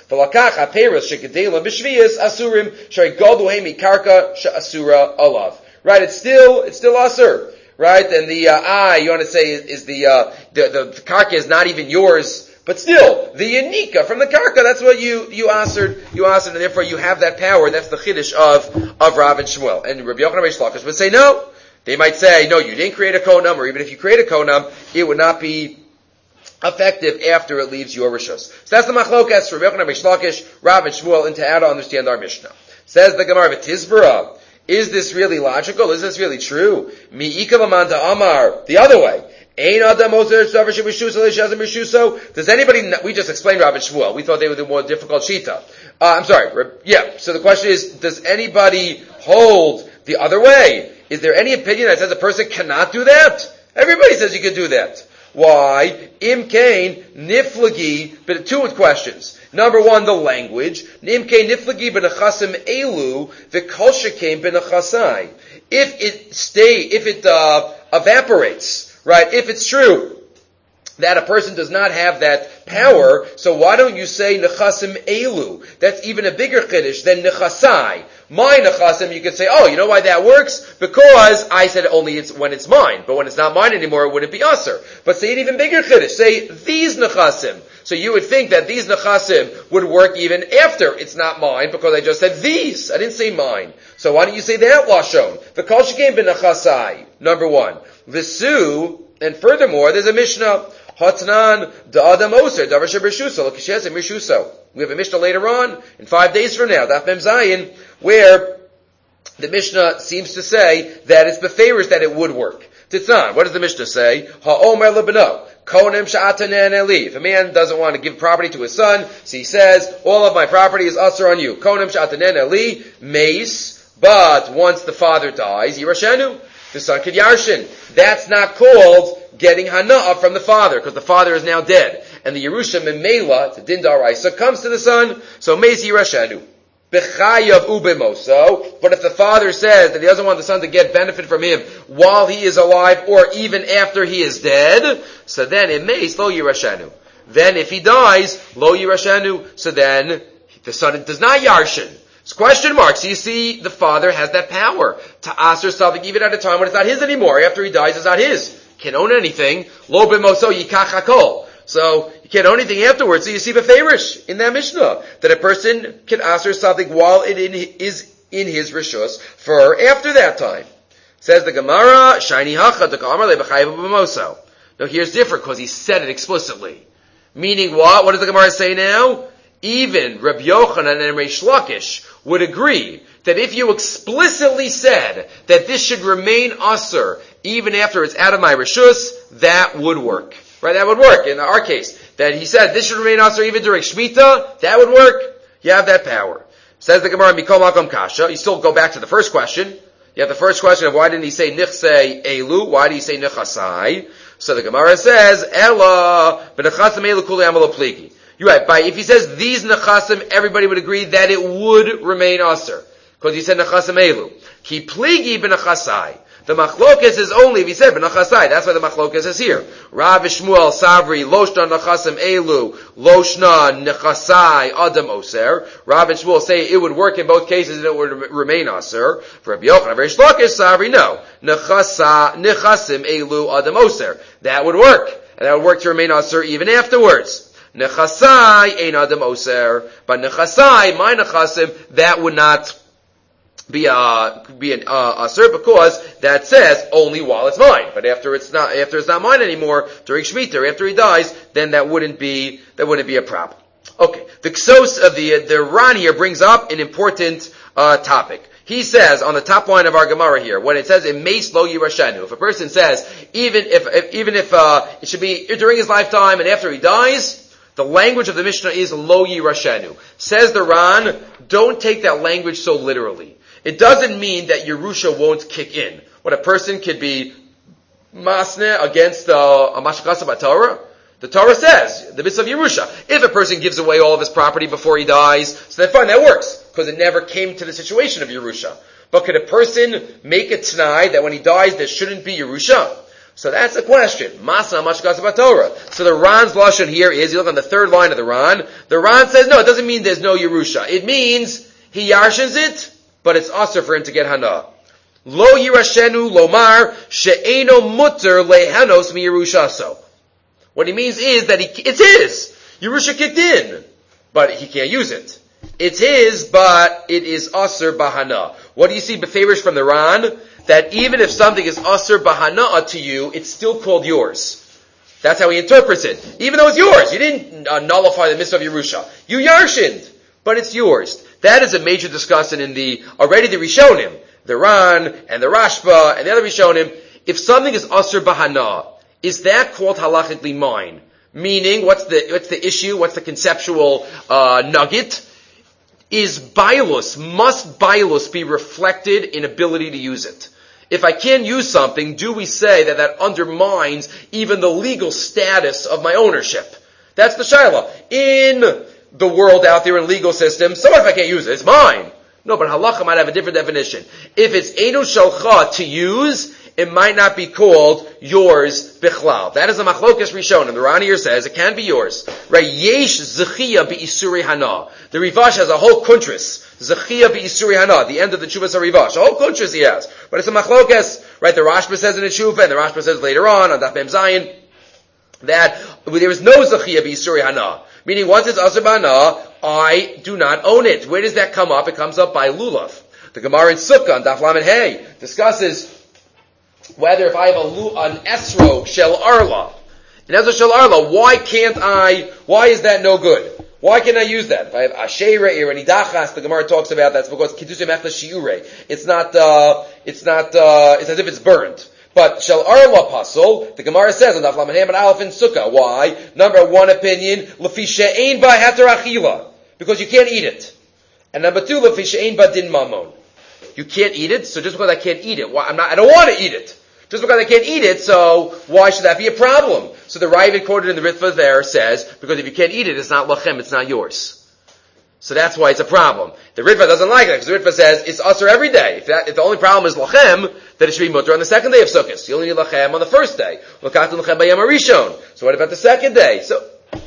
S1: V'lakach ha'peiros shegedelim b'shviyas asurim she'godu hemi karka she'asura alav. Right? It's still it's still asur. Right? And the uh, eye, you want to say, is, is the, uh, the the karka is not even yours, but still the yanika from the karka. That's what you you answered. You answered, and therefore you have that power. That's the chiddush of of Rav and Shmuel. And Rabbi Yochanan Reish Lakish would say no. They might say no. You didn't create a konam, or even if you create a konam, it would not be effective after it leaves your rishus. So that's the machlokas for Rabbi Yochanan Reish Lakish, Rav and Shmuel, into how to understand our Mishnah. Says the Gemara V'Tizbara. Is this really logical? Is this really true? Mi ikalamanta amar. The other way. Ein adam ozer shavar shemishuso leishazim mishuso. Does anybody know? We just explained Rav and Shmuel. We thought they were the more difficult shita. Uh, I'm sorry. Yeah. So the question is, does anybody hold the other way? Is there any opinion that says a person cannot do that? Everybody says you can do that. Why? Im kain niflagi. But two questions. Number one, the language. Im kain niflagi b'nechasim elu v'kol shekain b'nechasai. If it stay, if it uh, evaporates, right? If it's true that a person does not have that power, so why don't you say nechasim elu? That's even a bigger chiddush than nechasai. My nechasim, you could say, oh, you know why that works? Because I said only it's when it's mine, but when it's not mine anymore, it wouldn't be aser. But say an even bigger chiddush. Say these nechasim. So you would think that these nechasim would work even after it's not mine, because I just said these. I didn't say mine. So why don't you say that lashon? The kol shekain b'nechasai. Number one. V'su, and furthermore, there's a Mishnah. Hatnan da'adam oser davar shebershuso l'kishesem mirshuso. We have a Mishnah later on, in five days from now, Daf Mem Zayin, where the Mishnah seems to say that it's beferish that it would work. Titzan, what does the Mishnah say? Ha'omer lebeno konem sha'atanen eli. If a man doesn't want to give property to his son, so he says, all of my property is usher on you. Konem sha'atanen eli, mace, but once the father dies, yirashenu, the son could yarshin. That's not called getting hana'ah from the father, because the father is now dead. And the Yerusha Memela, the Din Daraisa, comes to the son, so Mezi Rashanu. Bechayav ubemoso. But if the father says that he doesn't want the son to get benefit from him while he is alive, or even after he is dead, so then it mays lo Yerashanu. Then if he dies, lo Yerashanu, so then the son does not yarshin. It's question marks. So you see, the father has that power to ask something even at a time when it's not his anymore. After he dies, it's not his. Can't own anything. Lo b'moso yikach hakol. So you can't own anything afterwards. So you see beferish in that Mishnah that a person can ask something while it in, is in his rishus for after that time. Says the Gemara, shiny hacha dekamar lebechayev b'moso. Now here's different because he said it explicitly. Meaning what? What does the Gemara say now? Even Rabbi Yochanan and Reish Lakish would agree that if you explicitly said that this should remain usher even after it's out of my rishus, that would work. Right? That would work. In our case, that he said this should remain usher even during Shemitah, that would work. You have that power. Says the Gemara, Mikol Makom Kasha. You still go back to the first question. You have the first question of why didn't he say Nichsei Elu? Why did he say Nichasai? So the Gemara says, Ella, B'nechasam Elu Kuli Amalo Pligi. You're right. By, if he says these nechasim, everybody would agree that it would remain aser. Because he said nechasim elu. Ki pligi b'nechasai. The machlokas is only if he said b'nechasai. That's why the machlokas is here. Rav Shmuel Savri, Loshna nechasim elu, Loshna nechasai adam oser. Rav and Shmuel say it would work in both cases and it would remain aser. For Rabbi Yochanan, Reish Lakish, Savri, no. Nechasa, nechasim elu adam oser. That would work. And that would work to remain aser even afterwards. Nechasai ein adam oser, but nechasai, my nechasim, that would not be uh be an uh, aser because that says only while it's mine. But after it's not after it's not mine anymore during Shemitah, after he dies, then that wouldn't be that wouldn't be a problem. Okay, the Ksos of the the Ran here brings up an important uh topic. He says on the top line of our Gemara here, when it says in Meis Lo Yirashanu, if a person says even if, if even if uh it should be during his lifetime and after he dies. The language of the Mishnah is Lo Yirashanu. Says the Ran, don't take that language so literally. It doesn't mean that Yerusha won't kick in. What a person could be masne against uh, a mashkasa b'Torah. The Torah says, the mitzvah of Yerusha. If a person gives away all of his property before he dies, so then fine, that works. Because it never came to the situation of Yerusha. But could a person make a t'nai that when he dies there shouldn't be Yerusha? So that's the question. Masa mashkas Torah. So the Ran's lashon here is, you look on the third line of the Ran, the Ran says, no, it doesn't mean there's no Yerusha. It means he yarshins it, but it's usher for him to get hana. Lo yirashenu lomar she'eno mutter lehanos mi Yerushaso. What he means is that he, it's his. Yerusha kicked in, but he can't use it. It's his, but it is usher bahana. What do you see beferish from the Ran? That even if something is asr bahana'a to you, it's still called yours. That's how he interprets it. Even though it's yours, you didn't uh, nullify the mitzvah of Yerusha. You yarshined, but it's yours. That is a major discussion in the, already the Rishonim, the Ran, and the Rashba, and the other Rishonim. If something is asr bahana'a, is that called halachically mine? Meaning, what's the, what's the issue, what's the conceptual uh, nugget? Is bailus, must bailus be reflected in ability to use it? If I can't use something, do we say that that undermines even the legal status of my ownership? That's the shayla. In the world out there in legal systems, so what if I can't use it? It's mine. No, but halacha might have a different definition. If it's einu shalcha to use, it might not be called yours bichlal. That is a machlokas rishon, and the Ran here says it can be yours. Right? Yesh zechiyah bi'isuri hana. The Rivash has a whole kuntris. Zechiyah bi'isuri hana. The end of the Chuvas Rivash. A whole kuntris he has. But it's a machlokas. Right? The Rashba says in the Chuvah, and the Rashba says later on, on Daf Mem Zayin, that there is no zechiyah bi'isuri hana. Meaning once it's asur b'hana, I do not own it. Where does that come up? It comes up by lulav. The Gemara in Sukkah, on Daf Lamed Hey, discusses whether if I have a, an esro shel arla, an esro shel arla, why can't I, why is that no good? Why can't I use that? If I have asheira or any dachas, the Gemara talks about that's because kiddusim echna shiure. It's not, uh, it's not, uh, it's as if it's burned. But shel arla pasul, the Gemara says on Daf Lamed Hey and Aleph in Sukkah. Why? Number one opinion, lefi she'ein ba heter achila, because you can't eat it. And number two, lefi she'ein ba din mamon. You can't eat it, so just because I can't eat it, why, I'm not, I don't want to eat it. Just because I can't eat it, so why should that be a problem? So the Ravid quoted in the Ritva there says, because if you can't eat it, it's not lachem, it's not yours. So that's why it's a problem. The Ritva doesn't like it, because the Ritva says, it's usher every day. If, that, if the only problem is lachem, then it should be mutter on the second day of Sukkot. You only need lachem on the first day. L'katu lachem bayam harishon. So what about the second day? So,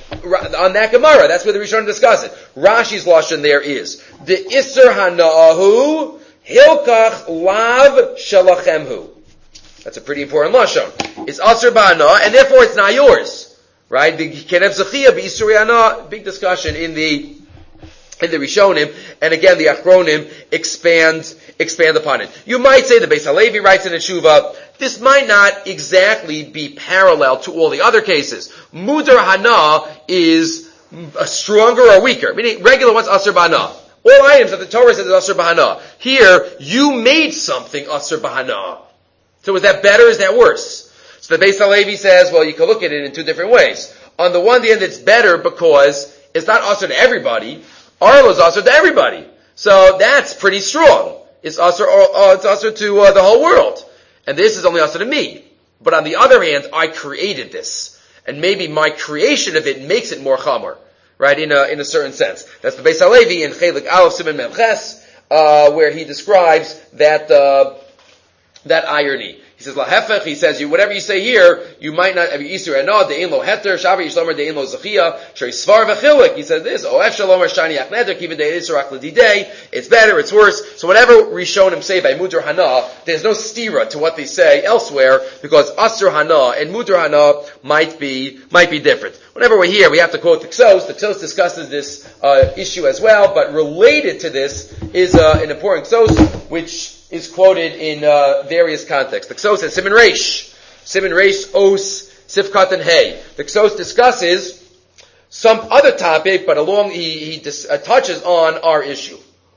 S1: on that Gemara, that's where the Rishon discuss it. Rashi's lashon there is, the Isser hana'ahu, hilkach lav shalachemhu. That's a pretty important lashon. It's asur ba'ana, and therefore it's not yours, right? The kenev zechiyah b'isuri ana. Big discussion in the in the Rishonim, and again the Achronim expand expand upon it. You might say the Beis Halevi writes in a Tshuva, this might not exactly be parallel to all the other cases. Mudar hana is a stronger or weaker, meaning regular one's asur ba'ana. All items that the Torah says is asur ba'ana. Here, you made something asur ba'ana. So is that better, is that worse? So the Beis Halevi says, well, you can look at it in two different ways. On the one hand, it's better because it's not asur to everybody. Arlo is asur to everybody. So that's pretty strong. It's asur, uh, it's asur to uh, the whole world. And this is only asur to me. But on the other hand, I created this. And maybe my creation of it makes it more chamor. Right? In a, in a certain sense. That's the Beis Halevi in Chelik Aleph Siman Mem Ches, uh, where he describes that, uh, that irony. He says, lahefech, he says, you, whatever you say here, you might not have Yisur Enah, De'in lo heter, Shavar Yishlomer, De'in lo zechiyah, Shari Svar v'chilik. He says this, Oef Shalomer, Shani Achneder, Kiva De'in Yisur Akladidei. It's better, it's worse. So whatever Rishonim say by Mudur Hana, there's no stira to what they say elsewhere, because Asur Hana and Mudur Hana might be, might be different. Whenever we're here, we have to quote the Ksos. The Ksos discusses this, uh, issue as well, but related to this is, uh, an important Ksos, which is quoted in uh, various contexts. The Ksos says Siman Reish, Siman Reish Os Sifkat and Hey. The Ksos discusses some other topic, but along he, he dis, uh, touches on our issue.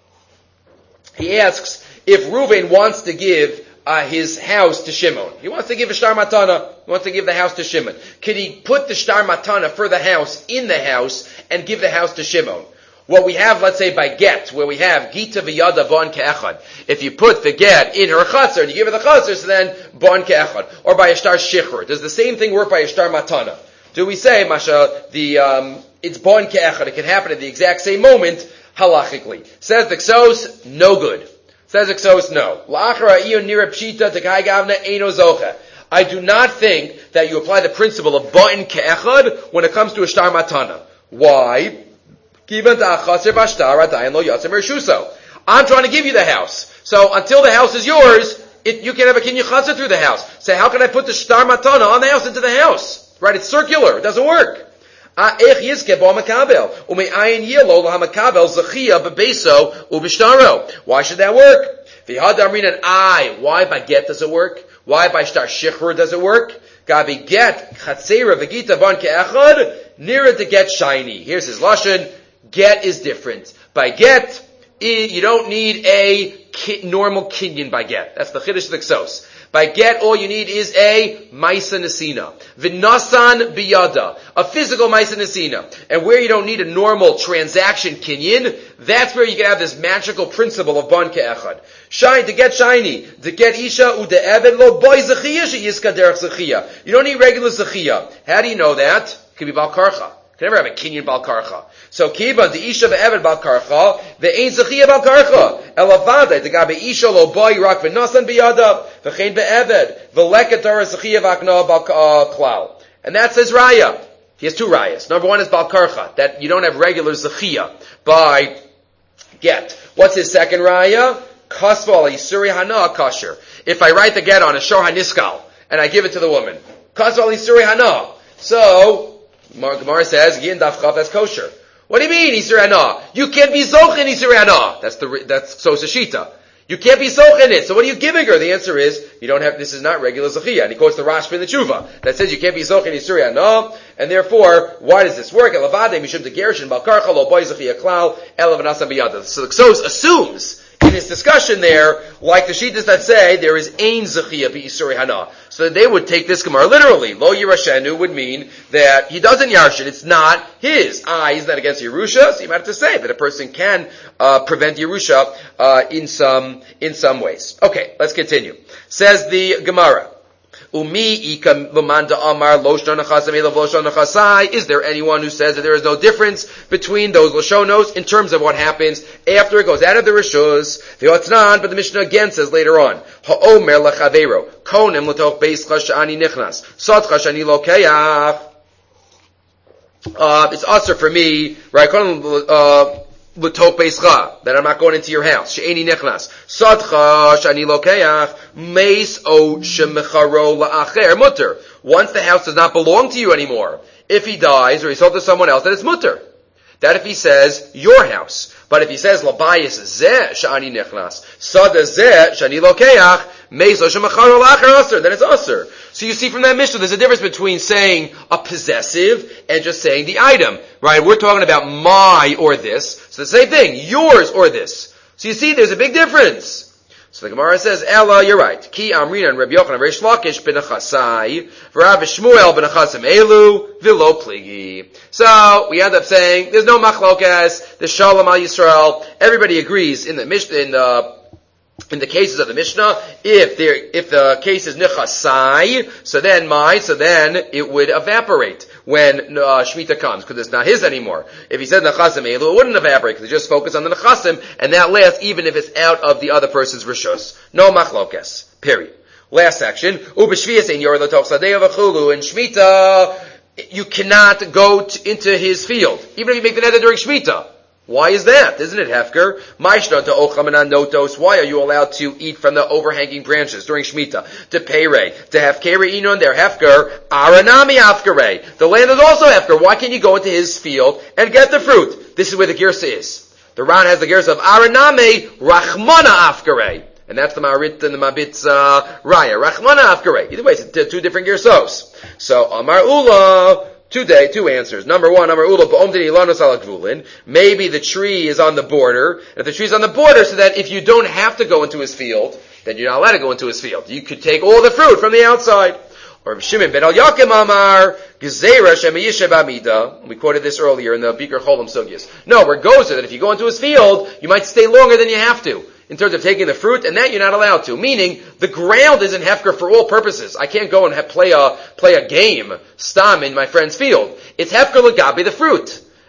S1: He asks if Reuven wants to give uh, his house to Shimon. He wants to give a shtar matana. He wants to give the house to Shimon. Could he put the shtar matana for the house in the house and give the house to Shimon? What we have, let's say, by get, where we have Gita v'yada bon ke'echad. If you put the get in her chatzar and you give her the chatzar, so then bon ke'echad. Or by a shtar shichur. Does the same thing work by a shtar matana? Do we say, Masha, the, um, it's bon ke'echad. It can happen at the exact same moment, halachically. Says the Ksos, no good. Says the Ksos, no. La'achara iyo nira pshita t'kai gavna eino zocha. I do not think that you apply the principle of ba'in ke'echad when it comes to a shtar matana. Why? I'm trying to give you the house. So until the house is yours, it, you can have a kinyan chasa through the house. So how can I put the shtar matana on the house into the house? Right? It's circular. It doesn't work. Why should that work? I. Why by get does it work? Why by shtar shichur does it work? Gabi get chatzera v'gita ban ke'echad nearer to get shiny. Here's his lashon. Get is different. By get, you don't need a normal kinyan by get. That's the chiddush of the Ksos. By get, all you need is a maisa nesina. V'nasan biyada. A physical maisa nesina. And where you don't need a normal transaction kinyan, that's where you can have this magical principle of ban ke'echad. Shine, to get shiny. To get isha ude eved lo boy zechiyah sheyiska derech zechiyah. You don't need regular zechiyah. How do you know that? It could be bal karcha. You can never have a kinyan bal karcha. So kiba the isha ve'eved bal karcha, the ein zechiyah bal karcha. Elavade the gabe isha lo boy rak v'nasan biyada v'chein be'eved v'leket dara zechiyah v'akna bal klal. And that says raya. He has two rayas. Number one is bal karcha, that you don't have regular zechiyah by get. What's his second raya? Kasval yisuri hana kasher. If I write the get on a shor haniskal and I give it to the woman, kasval yisuri hana. So Gemara says, Yin daf chav, that's kosher. What do you mean, Isur Hana? You can't be zoch in Isur Hana. That's the, that's so Shita. You can't be zoch in it. So what are you giving her? The answer is, you don't have, this is not regular zechiyah. And he quotes the Rashba in the Tshuva that says you can't be zoch in Isur Hana. And therefore, why does this work? Elavade mishum de gerishin bal karcha lo boy zechiyah klal elav anasa biyada. So the Ksos assumes in his discussion there, like the Shitas that say, there is ein zechiyah bi Isur Hana. So they would take this Gemara literally. Lo Yerashenu would mean that he doesn't Yarshin. It's not his. Ah, he's not against Yerusha. So you might have to say that a person can uh, prevent Yerusha uh, in some in some ways. Okay, let's continue. Says the Gemara. Umi ikam lumanda amar loshon nachasam elav loshon nachasai. Is there anyone who says that there is no difference between those loshonos in terms of what happens after it goes out of the rishus? The otnan, but the Mishnah again says later on, ha'omer lachavero konem l'toch beis chashani nichnas sot chashani lokeach. Uh, it's usher for me, right? Konem uh, l'toch beischa, that I'm not going into your house. She'eni nichnas sadcha shani lokeach meis o shemecharo la'acher mutter. Once the house does not belong to you anymore, if he dies or he sold to someone else, then it's mutter. That if he says your house, but if he says labayis zeh shani nichnas sada zeh shani lokeach meis o shemecharo la'acher usher, then it's usher. So you see from that Mishnah, there's a difference between saying a possessive and just saying the item, right? We're talking about my or this. So the same thing, yours or this. So you see, there's a big difference. So the Gemara says, Ella, you're right. Ki amrina and Rabbi Yochanan Reish Lakish ben Achasai, v'Rav Shmuel ben Achasim Elu, v'lo pligi. So we end up saying, there's no machlokas, there's shalom al Yisrael. Everybody agrees in the Mishnah, in the In the cases of the Mishnah, if there, if the case is nechasai, so then my, so then it would evaporate when uh, Shemitah comes, because it's not his anymore. If he said nechasim elu, it wouldn't evaporate, because they just focus on the nechasim, and that lasts even if it's out of the other person's rishos. No machlokes. Period. Last section. Ubeshvias ein yor l'toch sadeh v'chulu. In Shemitah, you cannot go t- into his field, even if you make the nether during Shemitah. Why is that? Isn't it hefker? Why are you allowed to eat from the overhanging branches during Shemitah? To pere, to have kere inon there hefker, aranami afkare. The land is also hefker. Why can't you go into his field and get the fruit? This is where the girsa is. The Ran has the girsa of araname rachmana afkare. And that's the Marit and the Mabitz uh, Raya. Rachmana afkare. Either way, it's two different girsos. So, Amar Ula, Today, two answers. Number one, maybe the tree is on the border. And if the tree is on the border, so that if you don't have to go into his field, then you're not allowed to go into his field. You could take all the fruit from the outside. Or Shimon ben Al Yakim Amar, Gezerah Shemayisha Bamida. We quoted this earlier in the Bikur Cholam Sugyas. No, where it goes so that if you go into his field, you might stay longer than you have to. In terms of taking the fruit, and that you're not allowed to. Meaning, the ground isn't hefker for all purposes. I can't go and have, play a play a game, stam, in my friend's field. It's hefker l'gabi, the fruit.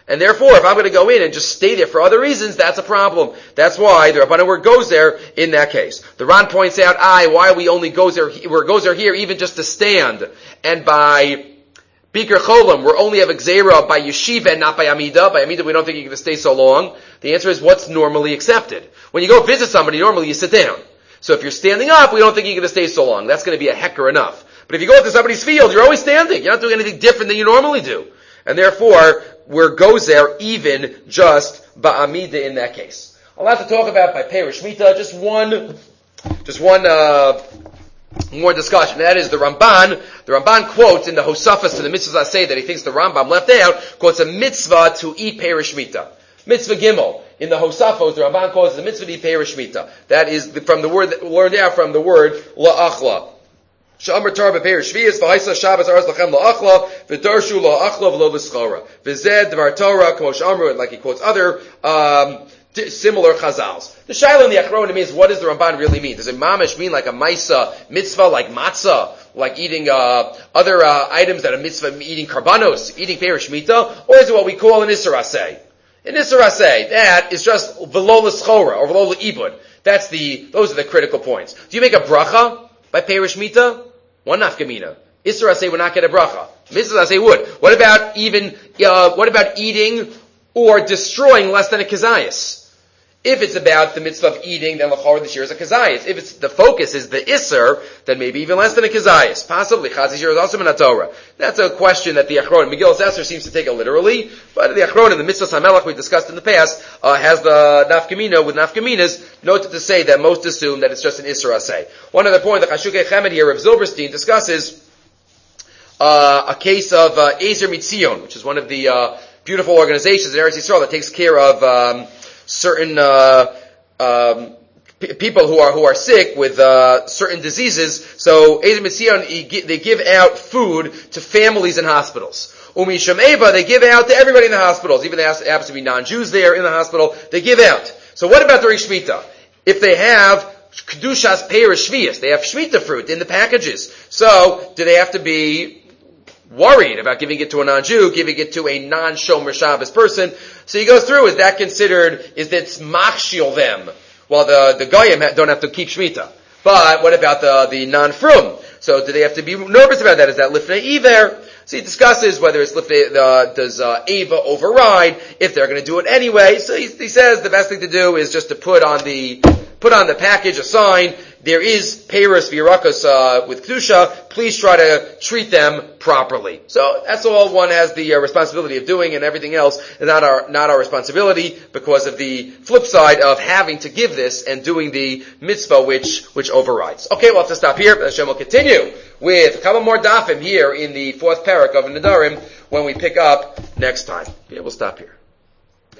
S1: And therefore, if I'm going to go in and just stay there for other reasons, that's a problem. That's why the Rabbanan word goes there in that case. The Ran points out, I, why we only goes there, where goes there here even just to stand. And by Biker Cholam, we're only have a Gzeira by Yeshiva and not by Amida. By Amida, we don't think you're going to stay so long. The answer is what's normally accepted. When you go visit somebody, normally you sit down. So if you're standing up, we don't think you're going to stay so long. That's going to be a hecker enough. But if you go into somebody's field, you're always standing. You're not doing anything different than you normally do. And therefore, where goes there even just ba'amida in that case. I'll have to talk about by Perish Mita, just one, just one, uh, more discussion. That is the Ramban. The Ramban quotes in the Hosafas to the mitzvahs I say that he thinks the Rambam left out, quotes a mitzvah to eat Perish Mita. Mitzvah Gimel. In the Hosafos, the Ramban calls it the mitzvah to eat Perish Mita. That is the, from the word, that learned out from the word la'achla. Sha'amar tar b'peir shviyas v'haisa Shabbos aras lachem la'achla v'darshu la'achla v'lo l'schora v'zed dvar Torah kamo sh'amru, like he quotes other um, t- similar chazals. The shaila in the Achronim is, what does the Ramban really mean? Does it mamish mean like a maisa mitzvah, like matzah, like eating uh, other uh, items that are mitzvah, eating karbanos, eating peir shmita, or is it what we call an isser aseh? An isser aseh, that is just v'lo l'schora or v'lo l'ibud. That's the, those are the critical points. Do you make a bracha by Perish Mita? One nafkamina. Isser aseh would not get a bracha. Mitzvah aseh would. What about even, uh, what about eating or destroying less than a kazayas? If it's about the mitzvah of eating, then l'chor this year is a kazayas. If it's, the focus is the isser, then maybe even less than a kazayas. Possibly, chazis year is also min Torah. That's a question that the Achron, Megillas Esther seems to take it literally, but the Achron, the mitzvah Samelach we discussed in the past, uh, has the nafkamina with nafkaminas, noted to say that most assume that it's just an isser aseh. One other point, the Chashukei Chemed here, Rav Zilberstein, discusses uh, a case of uh, Ezer Mitzion, which is one of the uh, beautiful organizations in Eretz Yisrael that takes care of um, certain uh, um, p- people who are who are sick with uh, certain diseases. So Ezer Mitzion, they give out food to families in hospitals. Umi Shemeva, they give out to everybody in the hospitals, even if there happens to be non-Jews there in the hospital, they give out. So what about during Shemitah? If they have Kedushas Perish Shviyas, they have Shemitah fruit in the packages. So, do they have to be worried about giving it to a non-Jew, giving it to a non-Shomer Shabbos person? So he goes through, is that considered, is that machshil them? Well, the, the Goyim don't have to keep Shemitah. But what about the, the non-Frum? So do they have to be nervous about that? Is that Lifnei Iver? So he discusses whether it's Lifnei, uh, does uh, Ava override, if they're going to do it anyway. So he, he says the best thing to do is just to put on the, put on the package a sign, there is Peiros V'Yerakas uh, with Kedusha, please try to treat them properly. So that's all one has the uh, responsibility of doing, and everything else is not our, not our responsibility because of the flip side of having to give this and doing the mitzvah which, which overrides. Okay, we'll have to stop here, but Hashem will continue with a couple more dafim here in the fourth parak of Nedarim when we pick up next time. Yeah, we'll stop here.